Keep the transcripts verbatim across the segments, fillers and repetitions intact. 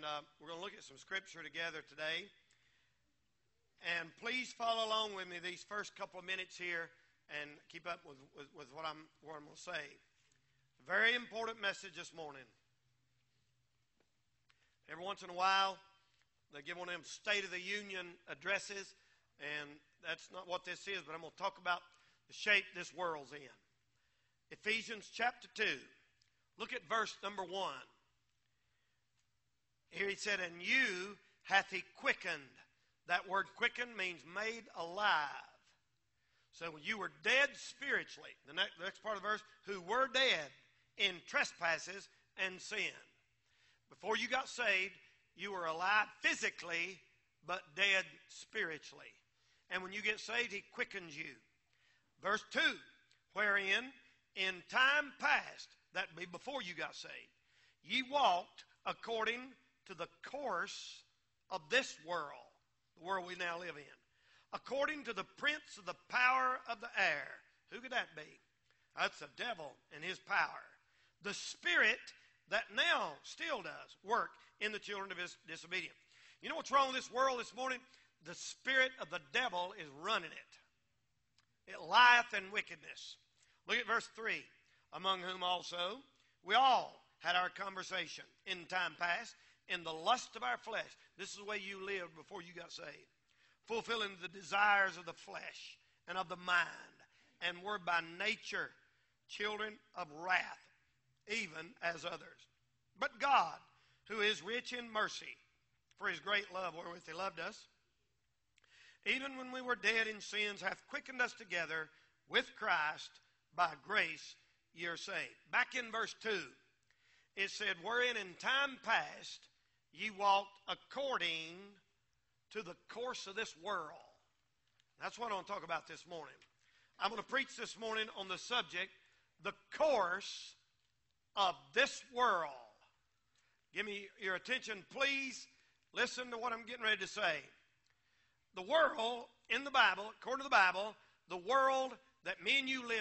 uh, we're going to look at some scripture together today. And please follow along with me these first couple of minutes here and keep up with, with, with what I'm, what I'm going to say. A very important message this morning. Every once in a while, they give one of them State of the Union addresses, and that's not what this is, but I'm going to talk about the shape this world's in. Ephesians chapter two. Look at verse number one. Here he said, and you hath he quickened. That word quickened means made alive. So you were dead spiritually. The next, the next part of the verse, who were dead in trespasses and sin. Before you got saved, you were alive physically, but dead spiritually. And when you get saved, he quickens you. Verse two, wherein in time past, that be before you got saved, ye walked according to the course of this world, the world we now live in, according to the prince of the power of the air. Who could that be? That's the devil and his power. The spirit that now still does work in the children of his disobedience. You know what's wrong with this world this morning? The spirit of the devil is running it. It lieth in wickedness. Look at verse three. Among whom also we all had our conversation in time past, in the lust of our flesh. This is the way you lived before you got saved. Fulfilling the desires of the flesh and of the mind, and were by nature children of wrath, even as others. But God, who is rich in mercy, for his great love wherewith he loved us, even when we were dead in sins, hath quickened us together with Christ. By grace ye are saved. Back in verse two, it said, wherein in time past ye walked according to the course of this world. That's what I want to talk about this morning. I'm going to preach this morning on the subject, the course of this world. Give me your attention, please. Listen to what I'm getting ready to say. The world in the Bible, according to the Bible, the world that me and you live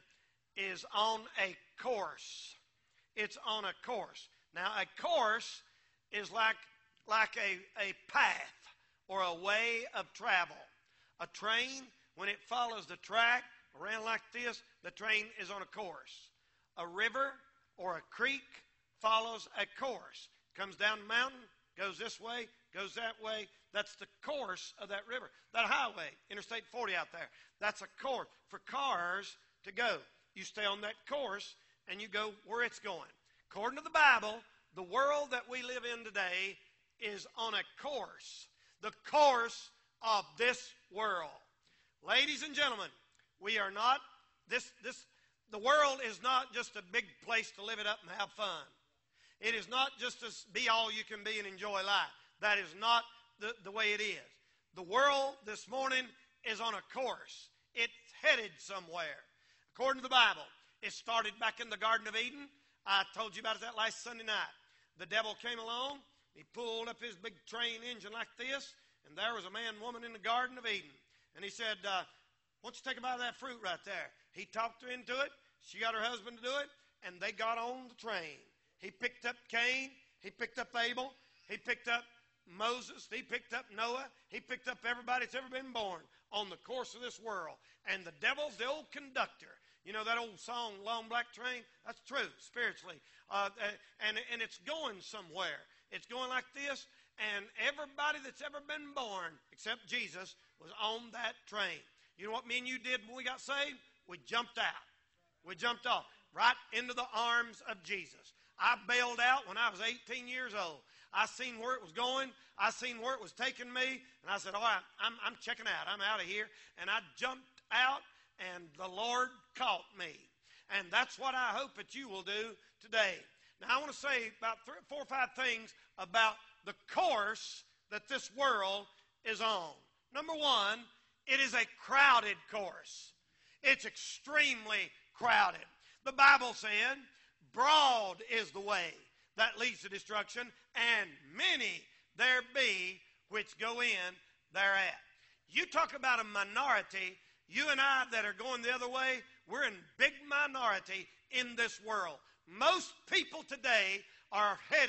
in is on a course. It's on a course. Now, a course is like, like a, a path or a way of travel. A train, when it follows the track around like this, the train is on a course. A river or a creek follows a course. Comes down the mountain, goes this way, goes that way. That's the course of that river. That highway, Interstate forty out there, that's a course for cars to go. You stay on that course and you go where it's going. According to the Bible, the world that we live in today is on a course. The course of this world. Ladies and gentlemen, we are not, this, this, the world is not just a big place to live it up and have fun. It is not just to be all you can be and enjoy life. That is not the, the way it is. The world this morning is on a course. It's headed somewhere. According to the Bible, it started back in the Garden of Eden. I told you about that last Sunday night. The devil came along. He pulled up his big train engine like this, and there was a man and woman in the Garden of Eden. And he said, uh, why don't you take a bite of that fruit right there? He talked her into it. She got her husband to do it, and they got on the train. He picked up Cain. He picked up Abel. He picked up Moses. He picked up Noah. He picked up everybody that's ever been born on the course of this world. And the devil's the old conductor. You know that old song, Long Black Train? That's true, spiritually. Uh, and, and it's going somewhere. It's going like this, and everybody that's ever been born, except Jesus, was on that train. You know what me and you did when we got saved? We jumped out. We jumped off right into the arms of Jesus. I bailed out when I was eighteen years old. I seen where it was going. I seen where it was taking me, and I said, all right, I'm, I'm checking out. I'm out of here. And I jumped out, and the Lord caught me. And that's what I hope that you will do today. Now, I want to say about three, four or five things about the course that this world is on. Number one, it is a crowded course. It's extremely crowded. The Bible said, broad is the way that leads to destruction, and many there be which go in thereat. You talk about a minority, you and I that are going the other way, we're in big minority in this world. Most people today are headed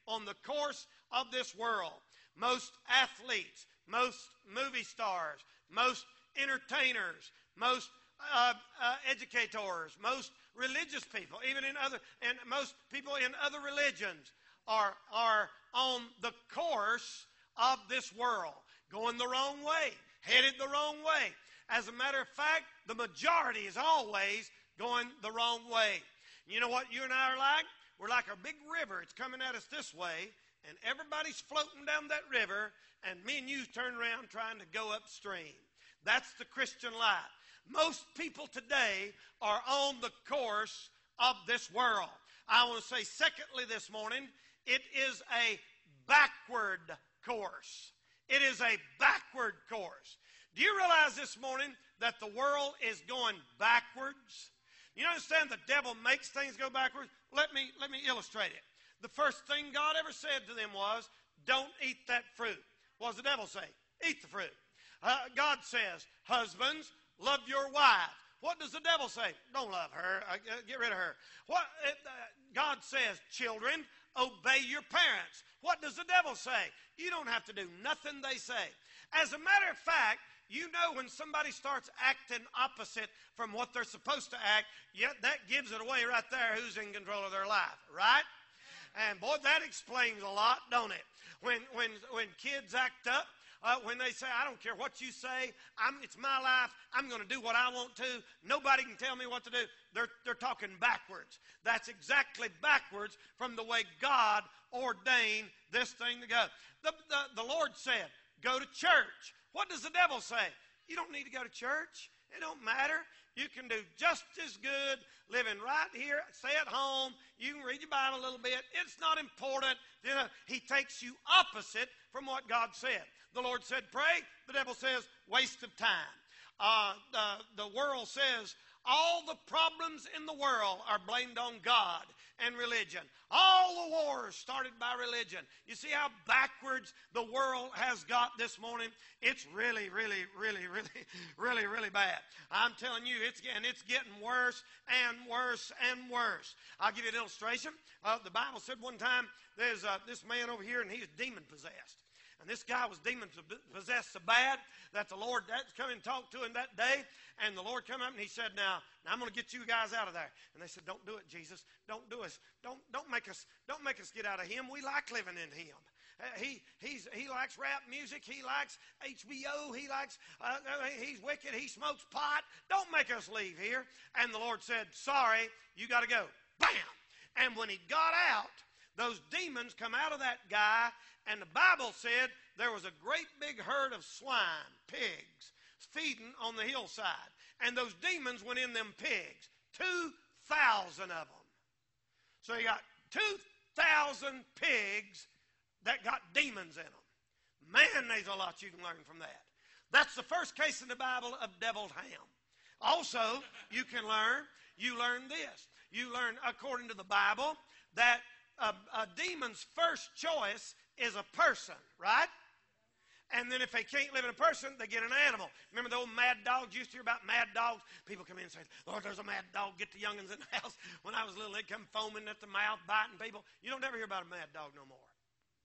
on the course of this world. Most athletes, most movie stars, most entertainers, most uh, uh, educators, most religious people, even in other, and most people in other religions are, are on the course of this world, going the wrong way, headed the wrong way. As a matter of fact, the majority is always going the wrong way. You know what you and I are like? We're like a big river. It's coming at us this way, and everybody's floating down that river, and me and you turn around trying to go upstream. That's the Christian life. Most people today are on the course of this world. I want to say, secondly, this morning, it is a backward course. It is a backward course. Do you realize this morning that the world is going backwards? You understand the devil makes things go backwards? Let me, let me illustrate it. The first thing God ever said to them was, don't eat that fruit. What does the devil say? Eat the fruit. Uh, God says, husbands, love your wife. What does the devil say? Don't love her. Uh, get rid of her. What uh, God says, children, obey your parents. What does the devil say? You don't have to do nothing they say. As a matter of fact, you know when somebody starts acting opposite from what they're supposed to act, yet that gives it away right there who's in control of their life, right? And boy, that explains a lot, don't it? When when when kids act up, uh, when they say, I don't care what you say, I'm, it's my life, I'm going to do what I want to, nobody can tell me what to do, they're, they're talking backwards. That's exactly backwards from the way God ordained this thing to go. The, the, the Lord said, go to church. What does the devil say? You don't need to go to church. It don't matter. You can do just as good living right here, stay at home. You can read your Bible a little bit. It's not important. You know, he takes you opposite from what God said. The Lord said, pray. The devil says, waste of time. Uh, the, the world says, all the problems in the world are blamed on God and religion. All the wars started by religion. You see how backwards the world has got this morning? It's really, really, really, really, really, really bad. I'm telling you, it's and it's getting worse and worse and worse. I'll give you an illustration. Uh, the Bible said one time, there's uh, this man over here, and he's demon-possessed. And this guy was demon-possessed so bad that the Lord come and talked to him that day. And the Lord come up and he said, now, now I'm going to get you guys out of there. And they said, don't do it, Jesus. Don't do us. Don't, don't, make us, don't make us get out of him. We like living in him. Uh, he, he's, he likes rap music. He likes H B O. He likes, uh, he's wicked. He smokes pot. Don't make us leave here. And the Lord said, sorry, you got to go. Bam! And when he got out, those demons come out of that guy, and the Bible said there was a great big herd of swine, pigs, feeding on the hillside. And those demons went in them pigs, two thousand of them. So you got two thousand pigs that got demons in them. Man, there's a lot you can learn from that. That's the first case in the Bible of deviled ham. Also, you can learn, you learn this. You learn, according to the Bible, that A, a demon's first choice is a person, right? And then if they can't live in a person, they get an animal. Remember the old mad dogs? You used to hear about mad dogs? People come in and say, Lord, there's a mad dog. Get the youngins in the house. When I was little, they'd come foaming at the mouth, biting people. You don't ever hear about a mad dog no more.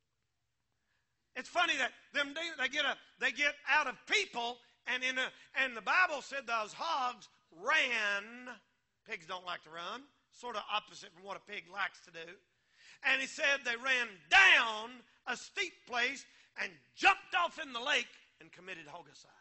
It's funny that them they get a they get out of people, and in a, and the Bible said those hogs ran. Pigs don't like to run. Sort of opposite from what a pig likes to do. And he said they ran down a steep place and jumped off in the lake and committed homicide.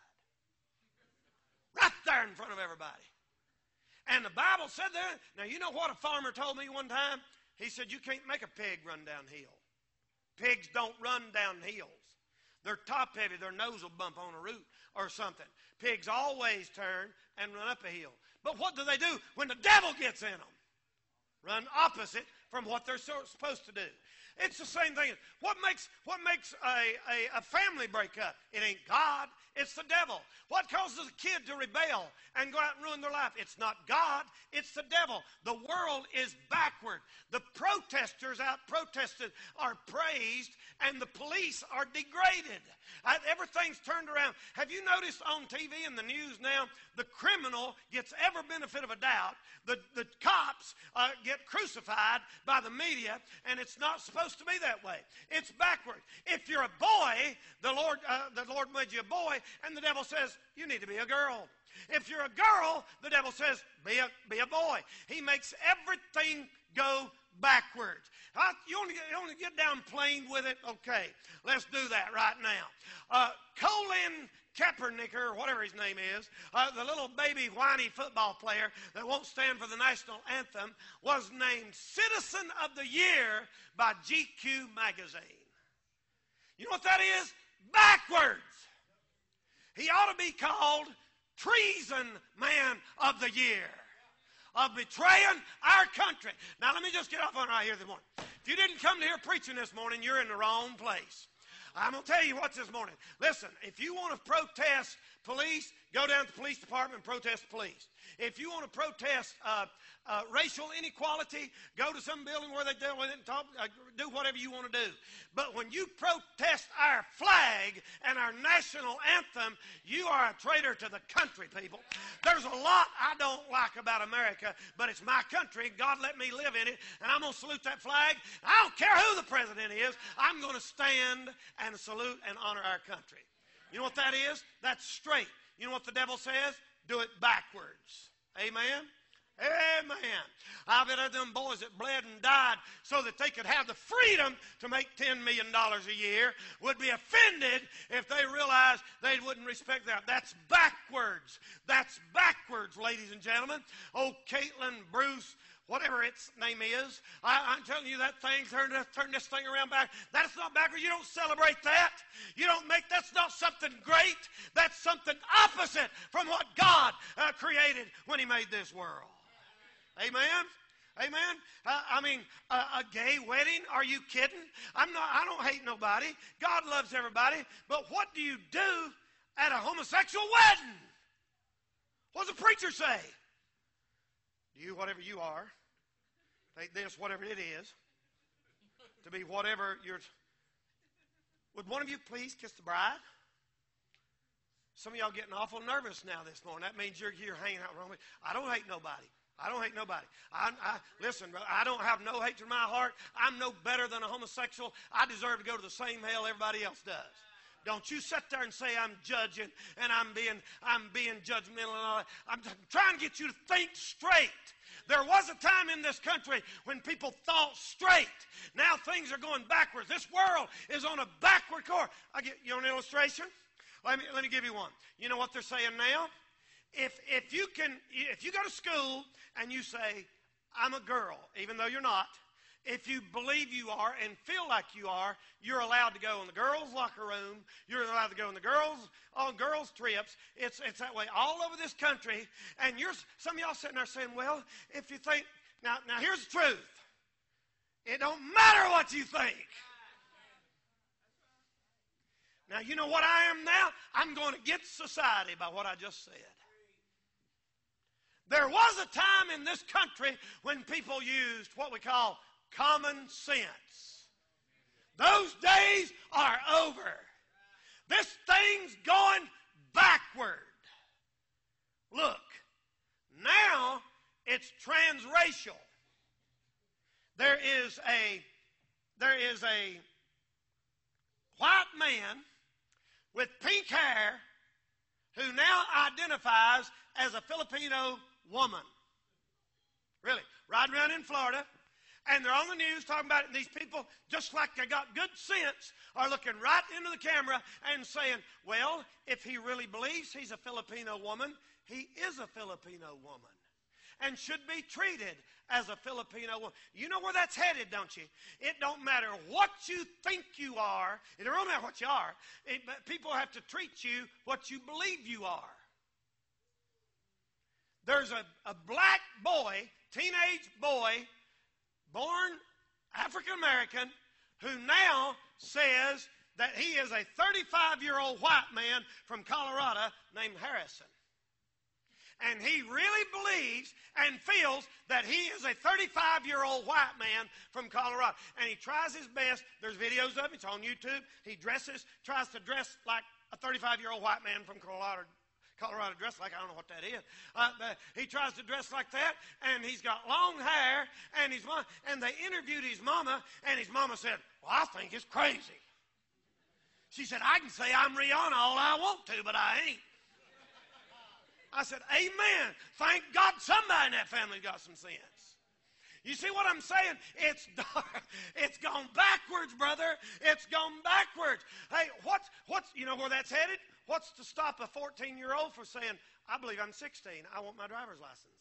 Right there in front of everybody. And the Bible said there, now you know what a farmer told me one time? He said, you can't make a pig run downhill. Pigs don't run down hills. They're top heavy. Their nose will bump on a root or something. Pigs always turn and run up a hill. But what do they do when the devil gets in them? Run opposite from what they're so supposed to do. It's the same thing. What makes what makes a, a, a family break up? It ain't God. It's the devil. What causes a kid to rebel and go out and ruin their life? It's not God. It's the devil. The world is backward. The protesters out protested are praised and the police are degraded. Uh, everything's turned around. Have you noticed on T V and the news now, the criminal gets every benefit of a doubt. The, the cops uh, get crucified by the media, and it's not supposed to be that way. It's backwards. If you're a boy, the Lord, uh, the Lord made you a boy, and the devil says, you need to be a girl. If you're a girl, the devil says, be a, be a boy. He makes everything go backwards. Uh, you, only, you only get down plain with it? Okay, let's do that right now. Uh, Colin Kaepernick, or whatever his name is, uh, the little baby whiny football player that won't stand for the national anthem, was named Citizen of the Year by G Q magazine. You know what that is? Backwards. He ought to be called Treason Man of the Year, of betraying our country. Now, let me just get off on right here this morning. If you didn't come to here preaching this morning, you're in the wrong place. I'm going to tell you what's this morning. Listen, if you want to protest police, go down to the police department and protest the police. If you want to protest uh, uh, racial inequality, go to some building where they deal with it and talk, uh, do whatever you want to do. But when you protest our flag and our national anthem, you are a traitor to the country, people. There's a lot I don't like about America, but it's my country. God let me live in it, and I'm going to salute that flag. I don't care who the president is. I'm going to stand and salute and honor our country. You know what that is? That's straight. You know what the devil says? Do it backwards. Amen? Amen. I bet of them boys that bled and died so that they could have the freedom to make ten million dollars a year would be offended if they realized they wouldn't respect that. That's backwards. That's backwards, ladies and gentlemen. Oh, Caitlin, Bruce, whatever its name is, I, I'm telling you that thing, turn, turn this thing around back. That's not backward. You don't celebrate that. You don't make, that's not something great. That's something opposite from what God uh, created when He made this world. Amen? Amen? Uh, I mean, uh, a gay wedding? Are you kidding? I'm not, I don't hate nobody. God loves everybody. But what do you do at a homosexual wedding? What does the preacher say? You, whatever you are, take this, whatever it is, to be whatever you're. Would one of you please kiss the bride? Some of y'all getting awful nervous now this morning. That means you're here hanging out wrong. I don't hate nobody. I don't hate nobody. I, I, listen, brother, I don't have no hatred in my heart. I'm no better than a homosexual. I deserve to go to the same hell everybody else does. Don't you sit there and say I'm judging and I'm being I'm being judgmental and all that. I'm trying to get you to think straight. There was a time in this country when people thought straight. Now things are going backwards. This world is on a backward course. I get you want an illustration? Let me let me give you one. You know what they're saying now? If if you can if you go to school and you say I'm a girl, even though you're not. If you believe you are and feel like you are, you're allowed to go in the girls' locker room. You're allowed to go in the girls on girls' trips. It's it's that way all over this country. And you're some of y'all sitting there saying, "Well, if you think now, now here's the truth. It don't matter what you think." Now you know what I am now. I'm going against society by what I just said. There was a time in this country when people used what we call common sense. Those days are over. This thing's going backward. Look, now it's transracial. There is a there is a white man with pink hair who now identifies as a Filipino woman. Really, riding around in Florida. And they're on the news talking about it, and these people, just like they got good sense, are looking right into the camera and saying, well, if he really believes he's a Filipino woman, he is a Filipino woman and should be treated as a Filipino woman. You know where that's headed, don't you? It don't matter what you think you are. It don't matter what you are. It, people have to treat you what you believe you are. There's a, a black boy, teenage boy, born African-American, who now says that he is a thirty-five-year-old white man from Colorado named Harrison. And he really believes and feels that he is a thirty-five-year-old white man from Colorado. And he tries his best. There's videos of it. It's on YouTube. He dresses, tries to dress like a thirty-five-year-old white man from Colorado. Colorado dress like, I don't know what that is. Uh, he tries to dress like that, and he's got long hair, and his mom, and they interviewed his mama, and his mama said, well, I think it's crazy. She said, I can say I'm Rihanna all I want to, but I ain't. I said, amen. Thank God somebody in that family got some sense. You see what I'm saying? It's dark. It's gone backwards, brother. It's gone backwards. Hey, what's, what's, you know where that's headed? What's to stop a fourteen-year-old from saying, I believe I'm sixteen. I want my driver's license.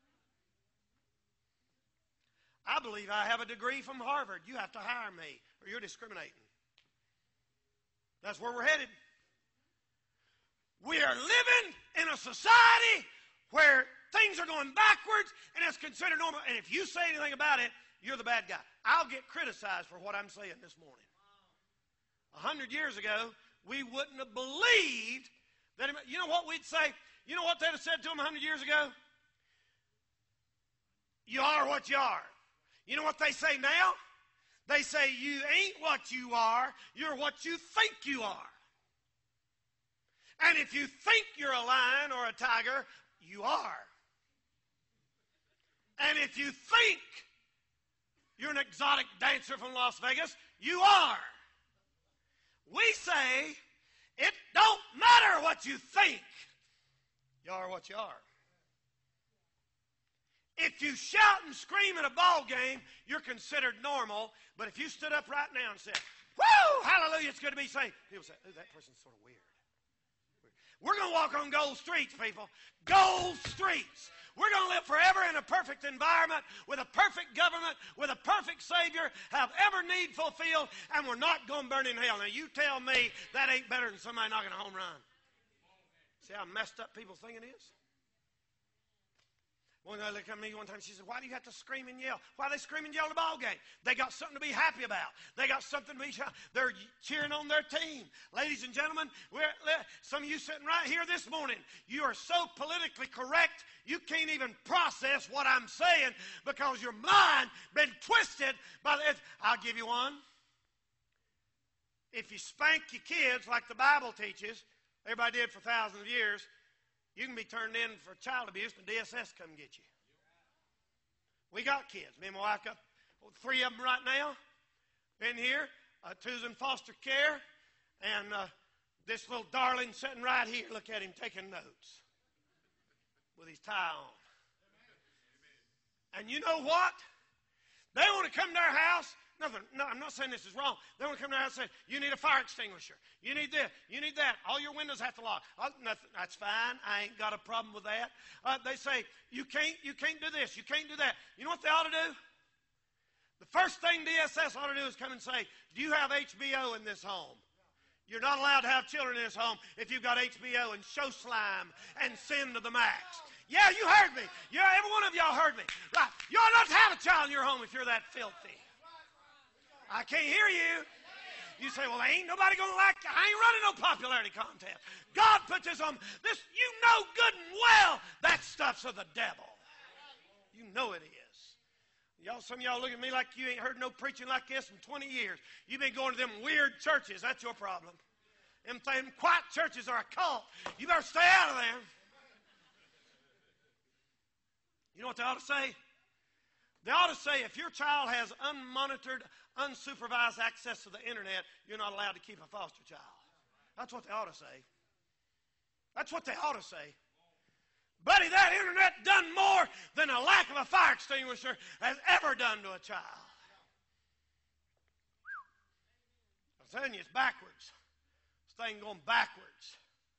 I believe I have a degree from Harvard. You have to hire me, or you're discriminating. That's where we're headed. We are living in a society where things are going backwards, and it's considered normal. And if you say anything about it, you're the bad guy. I'll get criticized for what I'm saying this morning. A hundred years ago, we wouldn't have believed that. You know what we'd say? You know what they'd have said to him a hundred years ago? You are what you are. You know what they say now? They say you ain't what you are. You're what you think you are. And if you think you're a lion or a tiger, you are. And if you think you're an exotic dancer from Las Vegas, you are. We say, it don't matter what you think. You are what you are. If you shout and scream at a ball game, you're considered normal. But if you stood up right now and said, woo, hallelujah, it's good to be saved, people say, oh, that person's sort of weird. We're going to walk on gold streets, people. Gold streets. We're going to live forever in a perfect environment with a perfect government, with a perfect Savior, have every need fulfilled, and we're not going to burn in hell. Now, you tell me that ain't better than somebody knocking a home run. See how messed up people think it is? One guy looked at me one time, she said, why do you have to scream and yell? Why do they scream and yell at a ball game? They got something to be happy about. They got something to be, they're cheering on their team. Ladies and gentlemen, we're, some of you sitting right here this morning, you are so politically correct, you can't even process what I'm saying because your mind been twisted by the, I'll give you one. If you spank your kids like the Bible teaches, everybody did for thousands of years, you can be turned in for child abuse and D S S come get you. We got kids. Me and my wife got three of them right now in here. Uh, two's in foster care. And uh, this little darling sitting right here. Look at him taking notes with his tie on. And you know what? They want to come to our house. Nothing, no, I'm not saying this is wrong. They want to come to our house and say, you need a fire extinguisher. You need this. You need that. All your windows have to lock. Oh, nothing, that's fine. I ain't got a problem with that. Uh, they say, you can't, you can't do this. You can't do that. You know what they ought to do? The first thing D S S ought to do is come and say, do you have H B O in this home? You're not allowed to have children in this home if you've got H B O and show slime and sin to the max. Yeah, you heard me. Yeah, every one of y'all heard me. Right. You ought not to have a child in your home if you're that filthy. I can't hear you. You say, well, ain't nobody going to like that. I ain't running no popularity contest. God put this on. This, you know good and well that stuff's of the devil. You know it is. Y'all, some of y'all look at me like you ain't heard no preaching like this in twenty years. You've been going to them weird churches. That's your problem. Them, them quiet churches are a cult. You better stay out of there. You know what they ought to say? They ought to say, if your child has unmonitored, unsupervised access to the internet, you're not allowed to keep a foster child. That's what they ought to say. That's what they ought to say. Buddy, that internet done more than a lack of a fire extinguisher has ever done to a child. I'm telling you, it's backwards. This thing going backwards.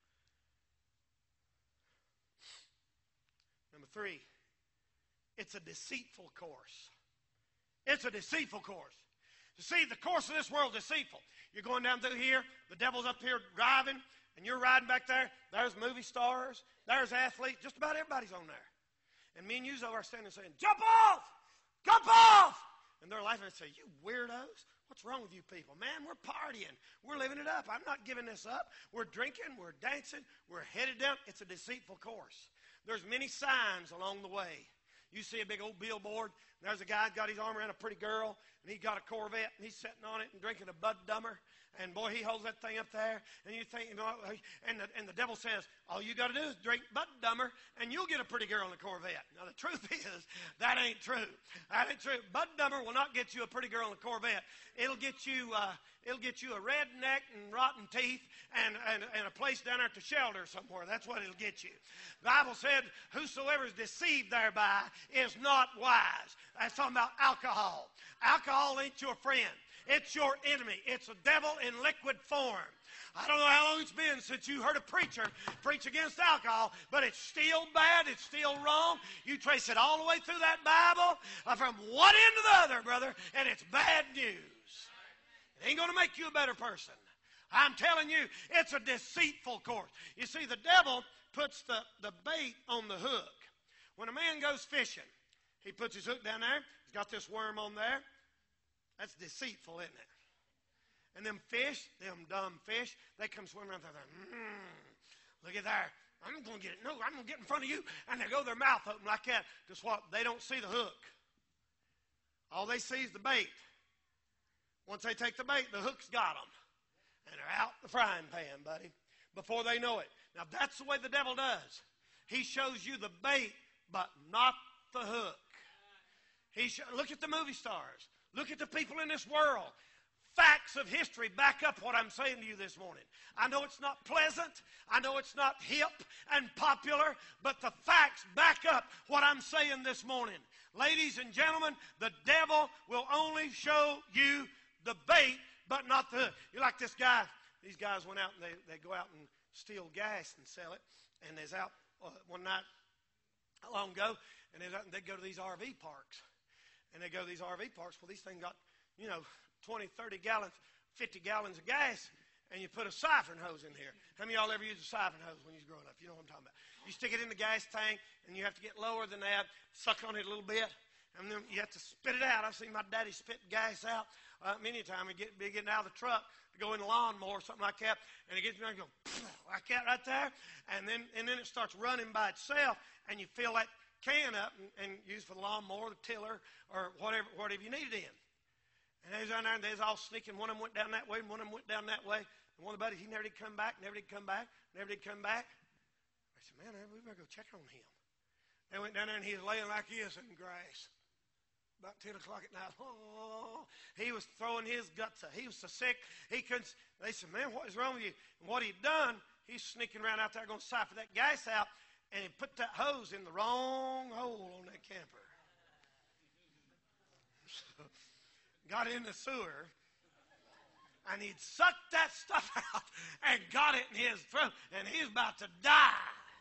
Number three. It's a deceitful course. It's a deceitful course. You see, the course of this world is deceitful. You're going down through here, the devil's up here driving, and you're riding back there. There's movie stars, there's athletes, just about everybody's on there. And me and you are standing saying, jump off! Jump off! And they're laughing and say, you weirdos, what's wrong with you people? Man, we're partying. We're living it up. I'm not giving this up. We're drinking, we're dancing, we're headed down. It's a deceitful course. there's many signs along the way. You see a big old billboard, and there's a guy got his arm around a pretty girl, and he's got a Corvette, and he's sitting on it and drinking a Bud Dummer. And boy, he holds that thing up there, and you think, you know, and the, and the devil says, all you got to do is drink Bud Dummer, and you'll get a pretty girl in a Corvette. Now, the truth is, that ain't true. That ain't true. Bud Dummer will not get you a pretty girl in a Corvette. It'll get you, uh, it'll get you a redneck and rotten teeth and, and, and a place down there at the shelter somewhere. That's what it'll get you. The Bible said, whosoever is deceived thereby is not wise. That's talking about alcohol. Alcohol ain't your friend. It's your enemy. It's a devil in liquid form. I don't know how long it's been since you heard a preacher preach against alcohol, but it's still bad. It's still wrong. You trace it all the way through that Bible, uh, from one end to the other, brother, and it's bad news. It ain't going to make you a better person. I'm telling you, it's a deceitful course. You see, the devil puts the, the bait on the hook. When a man goes fishing, he puts his hook down there. He's got this worm on there. That's deceitful, isn't it? And them fish, them dumb fish, they come swimming around there. Mm, look at there. I'm going to get it. No, I'm going to get in front of you. And they go their mouth open like that to swat. They don't see the hook. All they see is the bait. Once they take the bait, the hook's got them. And they're out the frying pan, buddy, before they know it. Now, that's the way the devil does. He shows you the bait, but not the hook. He sh- Look at the movie stars. Look at the people in this world. Facts of history back up what I'm saying to you this morning. I know it's not pleasant. I know it's not hip and popular, but the facts back up what I'm saying this morning. Ladies and gentlemen, the devil will only show you the bait, but not the hook. You're like this guy. These guys went out and they, they go out and steal gas and sell it. And there's out uh, one night, how long ago, and they go to these R V parks. And they go to these R V parks. Well, these things got, you know, twenty, thirty gallons, fifty gallons of gas, and you put a siphon hose in here. How many of y'all ever used a siphon hose when you was growing up? You know what I'm talking about. You stick it in the gas tank, and you have to get lower than that, suck on it a little bit, and then you have to spit it out. I've seen my daddy spit gas out uh, many times. He'd get, be getting out of the truck to go in the lawnmower or something like that, and it gets me and go like that right there, and then and then it starts running by itself, and you fill that can up and, and use for the lawnmower, the tiller, or whatever whatever you need it in. And they was down there, and they was all sneaking. One of them went down that way, and one of them went down that way. And one of the buddies, he never did come back, never did come back, never did come back. I said, man, we better go check on him. They went down there, and he was laying like this in the grass. About ten o'clock at night. Oh, he was throwing his guts out. He was so sick, he couldn't. They said, man, what is wrong with you? And what he'd done, he's sneaking around out there going to siphon that gas out, and he put that hose in the wrong hole on that camper. So, got in the sewer, and he'd sucked that stuff out and got it in his throat, and he's about to die.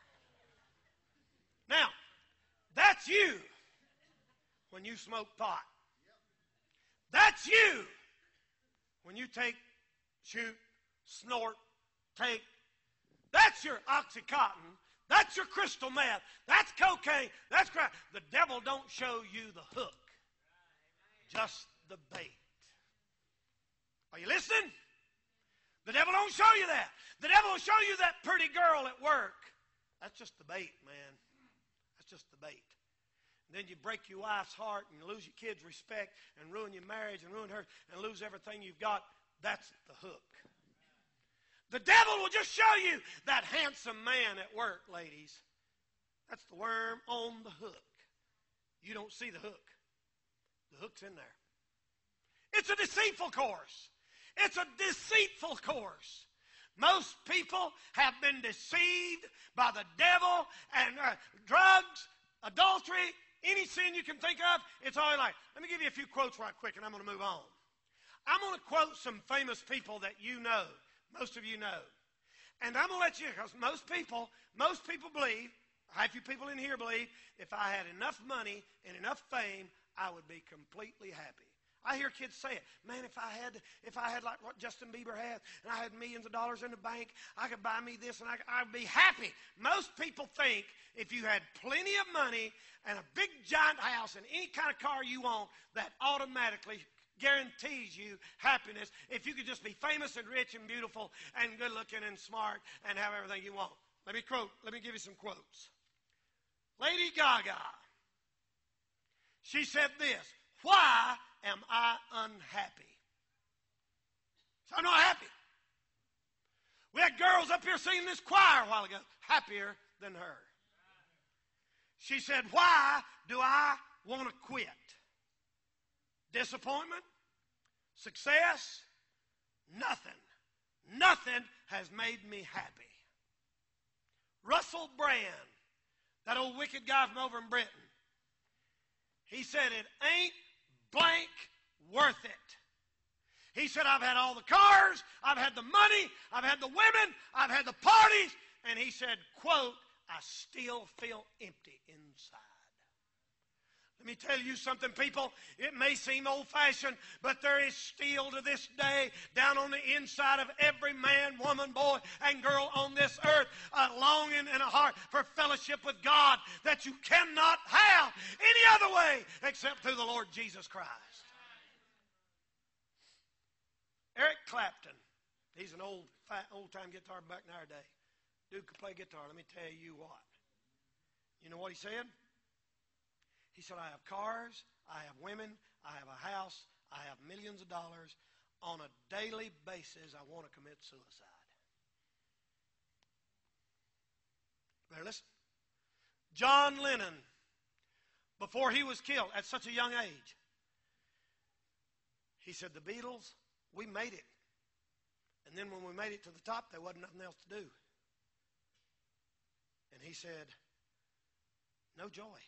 Now, that's you when you smoke pot. That's you when you take, shoot, snort, take. That's your Oxycontin. That's your crystal meth. That's cocaine. That's crack. The devil don't show you the hook, just the bait. Are you listening? The devil don't show you that. The devil will show you that pretty girl at work. That's just the bait, man. That's just the bait. And then you break your wife's heart and you lose your kids' respect and ruin your marriage and ruin her and lose everything you've got. That's the hook. The devil will just show you that handsome man at work, ladies. That's the worm on the hook. You don't see the hook. The hook's in there. It's a deceitful course. It's a deceitful course. Most people have been deceived by the devil and uh, drugs, adultery, any sin you can think of. It's all like. Let me give you a few quotes right quick, and I'm going to move on. I'm going to quote some famous people that you know. Most of you know. And I'm going to let you, because most people, most people believe, half you people in here believe, if I had enough money and enough fame, I would be completely happy. I hear kids say it. Man, if I had, if I had like what Justin Bieber had, and I had millions of dollars in the bank, I could buy me this, and I, I'd be happy. Most people think if you had plenty of money and a big giant house and any kind of car you want, that automatically guarantees you happiness if you could just be famous and rich and beautiful and good looking and smart and have everything you want. Let me quote, let me give you some quotes. Lady Gaga. She said this, why am I unhappy? So I'm not happy. We had girls up here singing this choir a while ago, happier than her. She said, why do I want to quit? Disappointment? Success? Nothing. Nothing has made me happy. Russell Brand, that old wicked guy from over in Britain, he said, it ain't blank worth it. He said, I've had all the cars, I've had the money, I've had the women, I've had the parties, and he said, quote, I still feel empty inside. Let me tell you something, people. It may seem old-fashioned, but there is still to this day, down on the inside of every man, woman, boy, and girl on this earth, a longing and a heart for fellowship with God that you cannot have any other way except through the Lord Jesus Christ. Eric Clapton, he's an old, old-time guitar back in our day. Dude could play guitar. Let me tell you what. You know what he said? He said, I have cars, I have women, I have a house, I have millions of dollars. On a daily basis, I want to commit suicide. Better listen. John Lennon, before he was killed at such a young age, he said, the Beatles, we made it. And then when we made it to the top, there wasn't nothing else to do. And he said, no joy.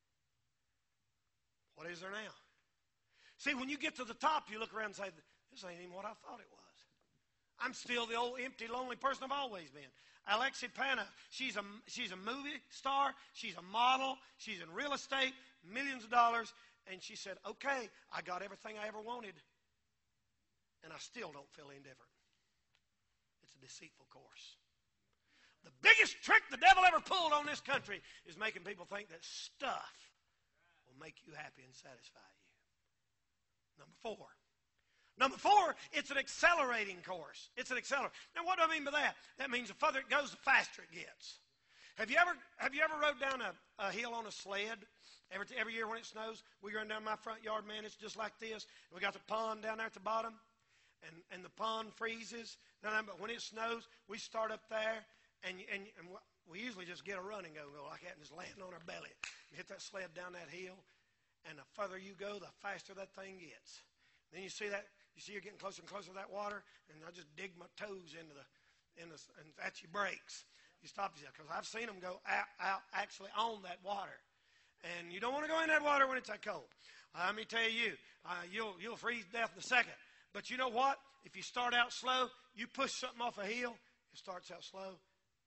What is there now? See, when you get to the top, you look around and say, this ain't even what I thought it was. I'm still the old, empty, lonely person I've always been. Alexi Pana, she's a, she's a movie star. She's a model. She's in real estate, millions of dollars. And she said, okay, I got everything I ever wanted, and I still don't feel indifferent. It's a deceitful course. The biggest trick the devil ever pulled on this country is making people think that stuff will make you happy and satisfy you. Number four. Number four, it's an accelerating course. It's an accelerator. Now, what do I mean by that? That means the further it goes, the faster it gets. Have you ever have you ever rode down a, a hill on a sled? Every, every year when it snows, we run down my front yard, man, it's just like this. We got the pond down there at the bottom, and, and the pond freezes. No, no, but when it snows, we start up there, and, and, and we usually just get a run and go, go like that and just land on our belly and hit that sled down that hill. And the further you go, the faster that thing gets. Then you see that, you see you're getting closer and closer to that water, and I just dig my toes into the, in the and that's your brakes. You stop yourself, because I've seen them go out, out actually on that water. And you don't want to go in that water when it's that cold. Uh, let me tell you, uh, you'll, you'll freeze to death in a second. But you know what? If you start out slow, you push something off a hill, it starts out slow.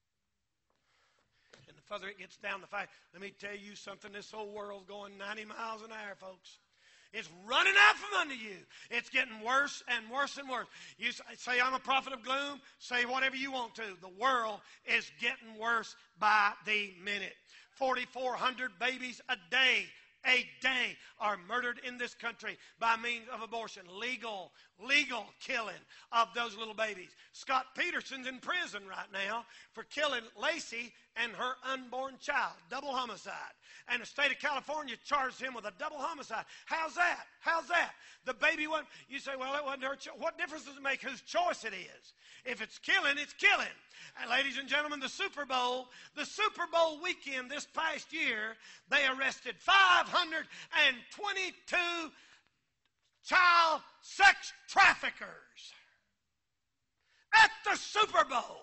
And the further it gets down the fact, let me tell you something, this whole world's going ninety miles an hour, folks. It's running out from under you. It's getting worse and worse and worse. You say, I'm a prophet of gloom, say whatever you want to. The world is getting worse by the minute. forty-four hundred babies a day, a day, are murdered in this country by means of abortion. Legal, legal killing of those little babies. Scott Peterson's in prison right now for killing Lacey and her unborn child. Double homicide. And the state of California charged him with a double homicide. How's that? How's that? The baby wasn't, you say, well, it wasn't her choice. What difference does it make whose choice it is? If it's killing, it's killing. And ladies and gentlemen, the Super Bowl, the Super Bowl weekend this past year, they arrested five hundred twenty-two child sex traffickers at the Super Bowl.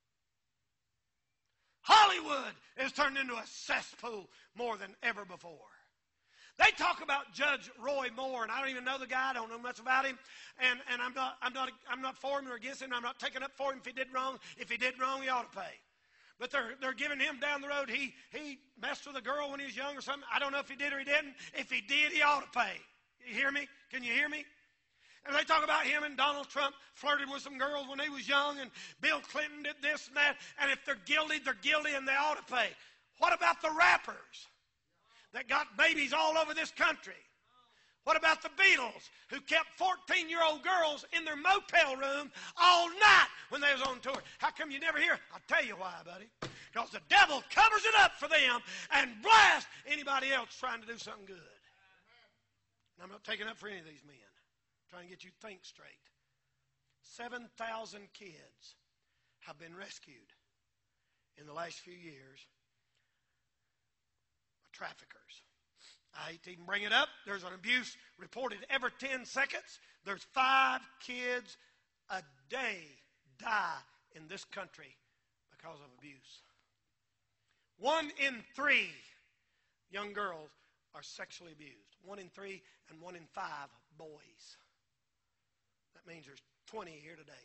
Hollywood is turned into a cesspool more than ever before. They talk about Judge Roy Moore, and I don't even know the guy. I don't know much about him, and, and I'm not I'm not I'm not for him or against him. I'm not taking up for him if he did wrong. If he did wrong, he ought to pay. But they're they're giving him down the road. He he messed with a girl when he was young or something. I don't know if he did or he didn't. If he did, he ought to pay. You hear me? Can you hear me? And they talk about him and Donald Trump flirted with some girls when he was young, and Bill Clinton did this and that. And if they're guilty, they're guilty, and they ought to pay. What about the rappers that got babies all over this country? What about the Beatles who kept fourteen-year-old girls in their motel room all night when they was on tour? How come you never hear? I'll tell you why, buddy. Because the devil covers it up for them and blasts anybody else trying to do something good. And I'm not taking up for any of these men. I'm trying to get you to think straight. seven thousand kids have been rescued in the last few years by traffickers. I hate to even bring it up. There's an abuse reported every ten seconds. There's five kids a day die in this country because of abuse. One in three young girls are sexually abused. One in three and one in five boys. That means there's twenty here today.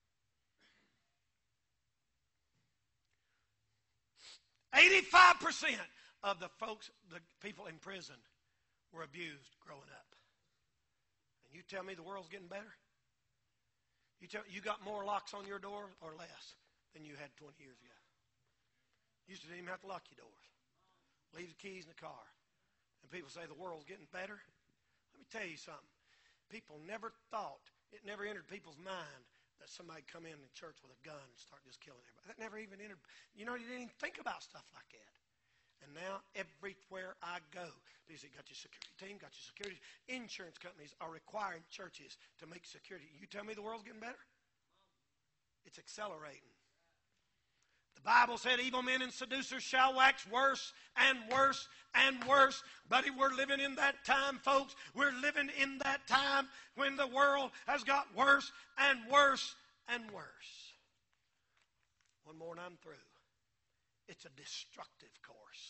eighty-five percent of the folks, the people in prison, were abused growing up. And you tell me the world's getting better? You tell you got more locks on your door or less than you had twenty years ago. You used to didn't even have to lock your doors. Leave the keys in the car. And people say the world's getting better. Let me tell you something. People never thought, it never entered people's mind that somebody'd come in the church with a gun and start just killing everybody. That never even entered. You know, you didn't even think about stuff like that. And now, everywhere I go, they say, got your security team, got your security. Insurance companies are requiring churches to make security. You tell me the world's getting better? It's accelerating. The Bible said evil men and seducers shall wax worse and worse and worse. Buddy, we're living in that time, folks. We're living in that time when the world has got worse and worse and worse. One more and I'm through. It's a destructive course.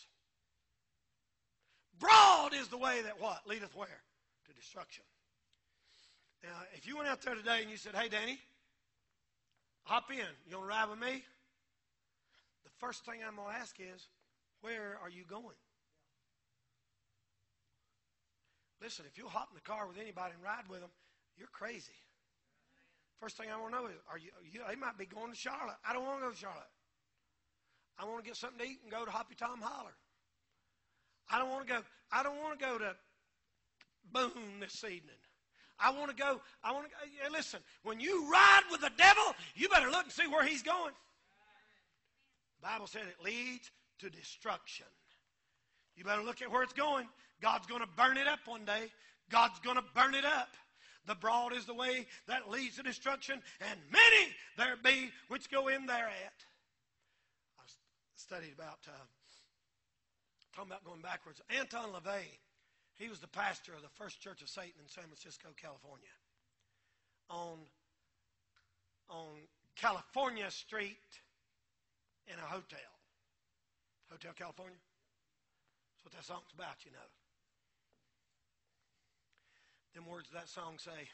Broad is the way that what? Leadeth where? To destruction. Now, if you went out there today and you said, hey, Danny, hop in. You want to ride with me? The first thing I'm going to ask is, where are you going? Listen, if you'll hop in the car with anybody and ride with them, you're crazy. First thing I want to know is, are you, you they might be going to Charlotte. I don't want to go to Charlotte. I want to get something to eat and go to Hoppy Tom Holler. I don't want to go. I don't want to go to Boone this evening. I want to go. I want to go. Yeah, listen, when you ride with the devil, you better look and see where he's going. The Bible said it leads to destruction. You better look at where it's going. God's going to burn it up one day. God's going to burn it up. The broad is the way that leads to destruction, and many there be which go in thereat. Studied about, uh, talking about going backwards. Anton LaVey, he was the pastor of the First Church of Satan in San Francisco, California. On, on California Street in a hotel. Hotel California? That's what that song's about, you know. Them words of that song say,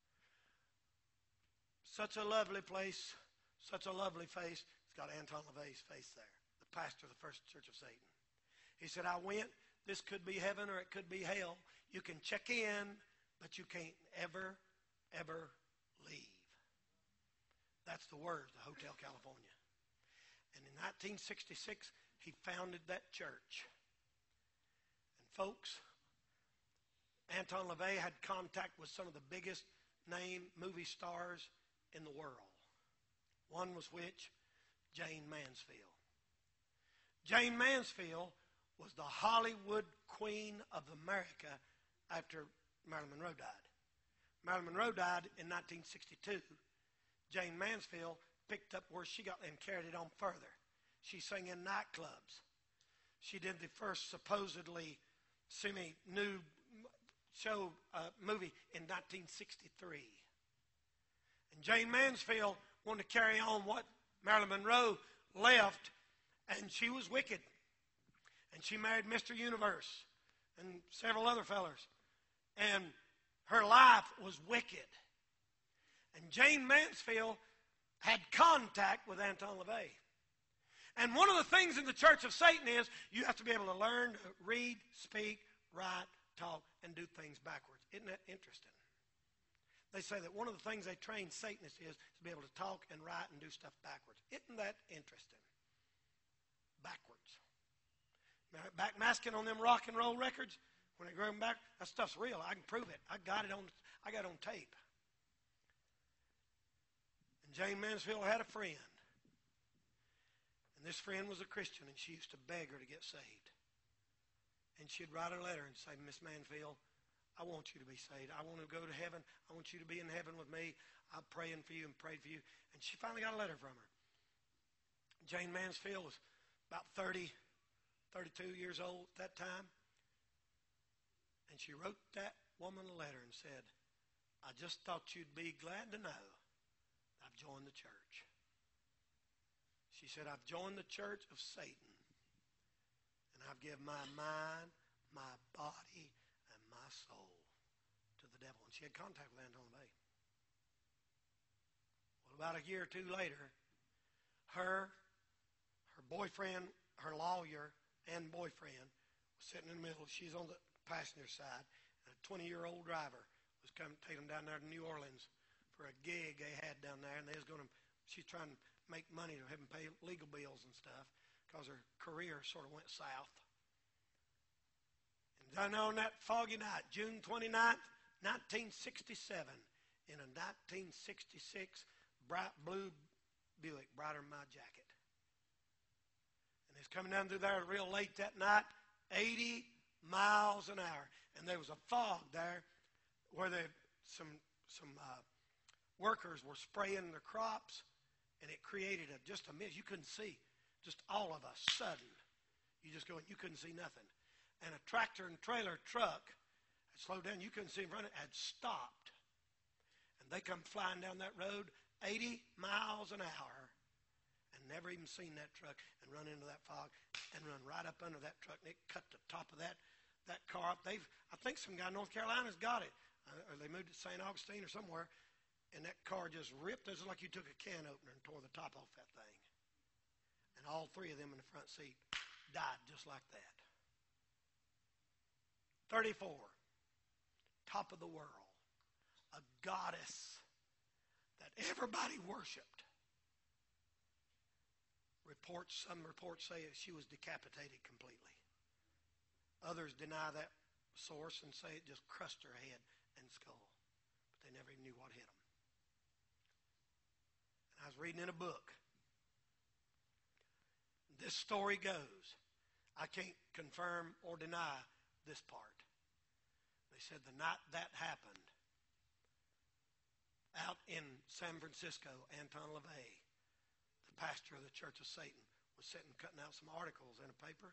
such a lovely place, such a lovely face. It's got Anton LaVey's face there. Pastor of the First Church of Satan. He said, I went, this could be heaven or it could be hell. You can check in, but you can't ever, ever leave. That's the words, the Hotel California. And in nineteen sixty-six, he founded that church. And folks, Anton LaVey had contact with some of the biggest name movie stars in the world. One was which? Jayne Mansfield. Jayne Mansfield was the Hollywood queen of America after Marilyn Monroe died. Marilyn Monroe died in nineteen sixty-two. Jayne Mansfield picked up where she got and carried it on further. She sang in nightclubs. She did the first supposedly semi-nude show uh, movie in nineteen sixty-three. And Jayne Mansfield wanted to carry on what Marilyn Monroe left. And she was wicked. And she married Mister Universe and several other fellers. And her life was wicked. And Jayne Mansfield had contact with Anton LaVey. And one of the things in the Church of Satan is you have to be able to learn to read, speak, write, talk, and do things backwards. Isn't that interesting? They say that one of the things they train Satanists is to be able to talk and write and do stuff backwards. Isn't that interesting? Backwards. Backmasking on them rock and roll records, when they grow them back, that stuff's real. I can prove it. I got it on, I got it on tape. And Jayne Mansfield had a friend. And this friend was a Christian, and she used to beg her to get saved. And she'd write a letter and say, Miss Manfield, I want you to be saved. I want to go to heaven. I want you to be in heaven with me. I'm praying for you and prayed for you. And she finally got a letter from her. Jane Mansfield was about thirty, thirty-two years old at that time. And she wrote that woman a letter and said, I just thought you'd be glad to know I've joined the church. She said, I've joined the church of Satan. And I've given my mind, my body, and my soul to the devil. And she had contact with Anton Bay. Well, about a year or two later, her, her boyfriend, her lawyer, and boyfriend was sitting in the middle. She's on the passenger side. And a twenty-year-old driver was coming to take them down there to New Orleans for a gig they had down there. And they was going to, she's trying to make money to have them pay legal bills and stuff because her career sort of went south. And down on that foggy night, June twenty-ninth, nineteen sixty-seven, in a nineteen sixty-six bright blue Buick, brighter than my jacket. And it's coming down through there real late that night, eighty miles an hour. And there was a fog there where they, some, some uh, workers were spraying their crops, and it created a, just a mist. You couldn't see. Just all of a sudden, you just go, you couldn't see nothing. And a tractor and trailer truck had slowed down. You couldn't see in front of it, had stopped. And they come flying down that road eighty miles an hour and never even seen that truck and run into that fog and run right up under that truck. And it cut the top of that, that car up. They've, I think some guy in North Carolina's got it. Uh, or they moved to Saint Augustine or somewhere. And that car just ripped. It was like you took a can opener and tore the top off that thing. And all three of them in the front seat died just like that. thirty-four, top of the world, a goddess that everybody worshipped. Reports, some reports say she was decapitated completely. Others deny that source and say it just crushed her head and skull. But they never even knew what hit them. And I was reading in a book. This story goes. I can't confirm or deny this part. They said the night that happened, out in San Francisco, Anton LaVey, the pastor of the Church of Satan, was sitting cutting out some articles in a paper.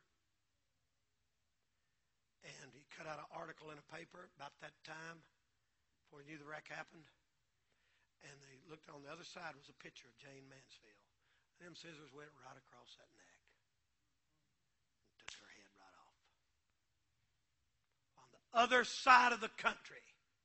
And he cut out an article in a paper about that time before he knew the wreck happened. And they looked on the other side was a picture of Jane Mansfield. And them scissors went right across that neck and took her head right off. On the other side of the country,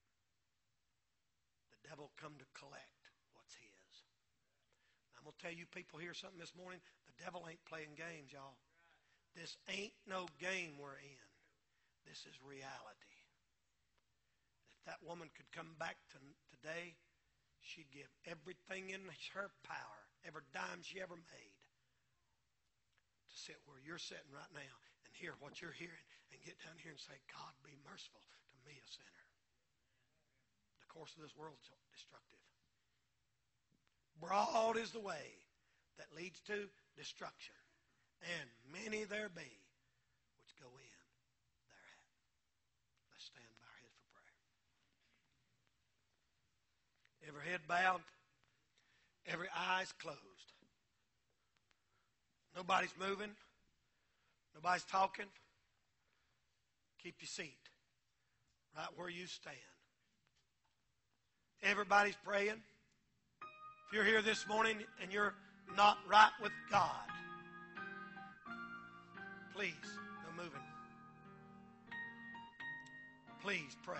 the devil come to collect what's his. I'm going to tell you people here something this morning. The devil ain't playing games, y'all. This ain't no game we're in. This is reality. If that woman could come back to today, she'd give everything in her power, every dime she ever made, to sit where you're sitting right now and hear what you're hearing and get down here and say, God, be merciful to me, a sinner. The course of this world is destructive. Broad is the way that leads to destruction, and many there be which go in. Stand by our heads for prayer. Every head bowed, every eye's closed. Nobody's moving. Nobody's talking. Keep your seat right where you stand. Everybody's praying. If you're here this morning and you're not right with God, please, no moving. Please pray.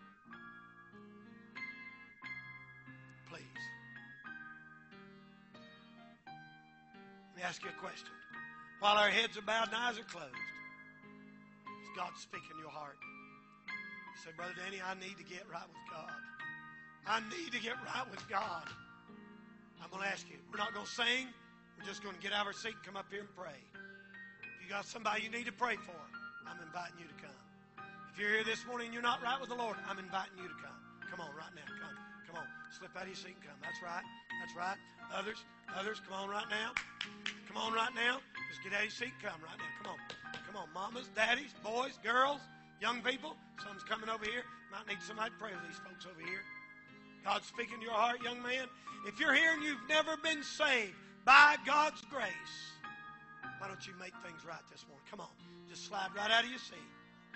Please. Let me ask you a question. While our heads are bowed and eyes are closed, does God speak in your heart? You say, Brother Danny, I need to get right with God. I need to get right with God. I'm going to ask you. We're not going to sing. We're just going to get out of our seat and come up here and pray. If you got somebody you need to pray for, I'm inviting you to come. If you're here this morning and you're not right with the Lord, I'm inviting you to come. Come on right now. Come. Come on. Slip out of your seat and come. That's right. That's right. Others. Others. Come on right now. Come Come on right now. Just get out of your seat. Come right now. Come on. Come on. Mamas, daddies, boys, girls, young people. Some's coming over here. Might need somebody to pray with these folks over here. God's speaking to your heart, young man. If you're here and you've never been saved by God's grace, why don't you make things right this morning? Come on. Just slide right out of your seat.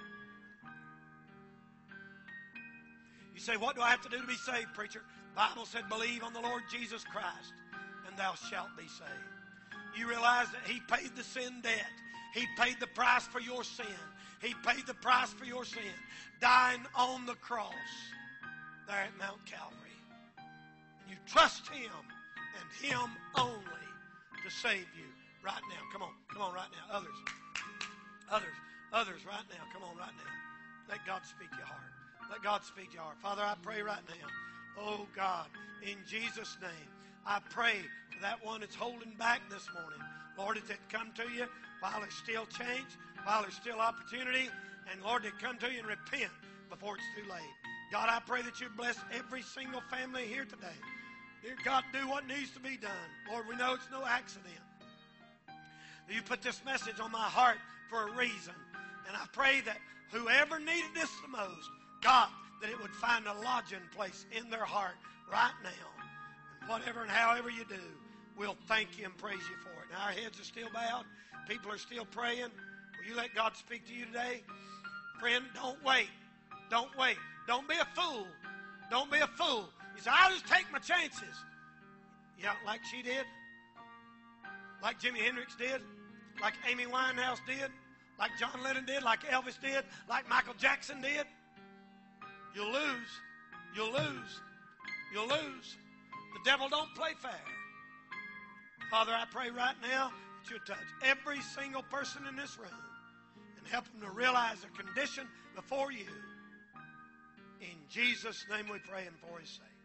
You say, what do I have to do to be saved, preacher? The Bible said, believe on the Lord Jesus Christ, and thou shalt be saved. You realize that He paid the sin debt. He paid the price for your sin. He paid the price for your sin, dying on the cross there at Mount Calvary. You trust Him and Him only to save you right now. Come on. Come on right now. Others. Others. Others right now. Come on right now. Let God speak your heart. Let God speak your heart. Father, I pray right now. Oh, God, in Jesus' name, I pray for that one that's holding back this morning. Lord, that they come to you while there's still change, while there's still opportunity, and Lord, they come to you and repent before it's too late. God, I pray that you bless every single family here today. Dear God, do what needs to be done. Lord, we know it's no accident. You put this message on my heart for a reason. And I pray that whoever needed this the most, God, that it would find a lodging place in their heart right now. And whatever and however you do, we'll thank you and praise you for it. Now, our heads are still bowed. People are still praying. Will you let God speak to you today? Friend, don't wait. Don't wait. Don't be a fool. Don't be a fool. You say, I'll just take my chances. Yeah, like she did. Like Jimi Hendrix did. Like Amy Winehouse did. Like John Lennon did. Like Elvis did. Like Michael Jackson did. You'll lose. You'll lose. You'll lose. The devil don't play fair. Father, I pray right now that you'll touch every single person in this room and help them to realize their condition before you. In Jesus' name we pray and for His sake.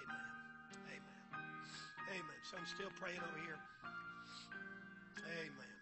Amen. Amen. Amen. Some still praying over here. Amen.